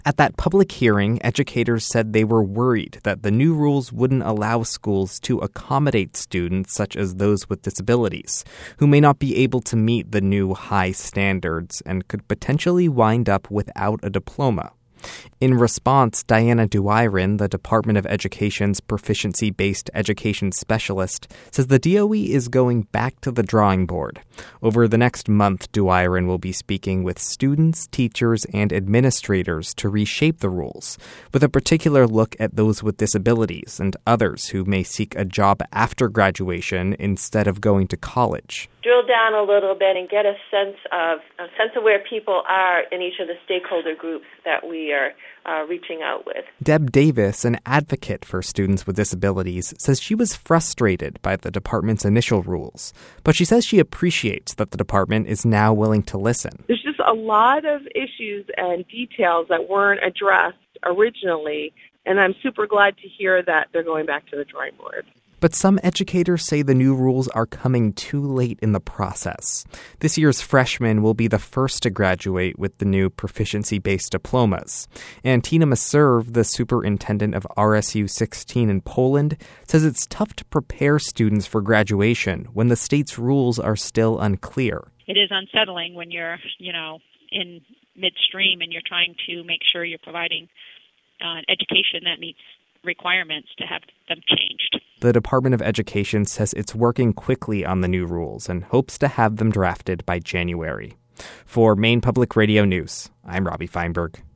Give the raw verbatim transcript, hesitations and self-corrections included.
At that public hearing, educators said they were worried that the new rules wouldn't allow schools to accommodate students such as those with disabilities, who may not be able to meet the new high standards and could potentially wind up without a diploma. In response, Diana Duiron, the Department of Education's proficiency-based education specialist, says the D O E is going back to the drawing board. Over the next month, Duiron will be speaking with students, teachers, and administrators to reshape the rules, with a particular look at those with disabilities and others who may seek a job after graduation instead of going to college. Drill down a little bit and get a sense of a sense of where people are in each of the stakeholder groups that we are uh, reaching out with. Deb Davis, an advocate for students with disabilities, says she was frustrated by the department's initial rules, but she says she appreciates that the department is now willing to listen. There's just a lot of issues and details that weren't addressed originally, and I'm super glad to hear that they're going back to the drawing board. But some educators say the new rules are coming too late in the process. This year's freshmen will be the first to graduate with the new proficiency-based diplomas. And Tina Maserve, the superintendent of R S U sixteen in Poland, says it's tough to prepare students for graduation when the state's rules are still unclear. It is unsettling when you're, you know, in midstream and you're trying to make sure you're providing uh, an education that meets requirements to have them changed. The Department of Education says it's working quickly on the new rules and hopes to have them drafted by January. For Maine Public Radio News, I'm Robbie Feinberg.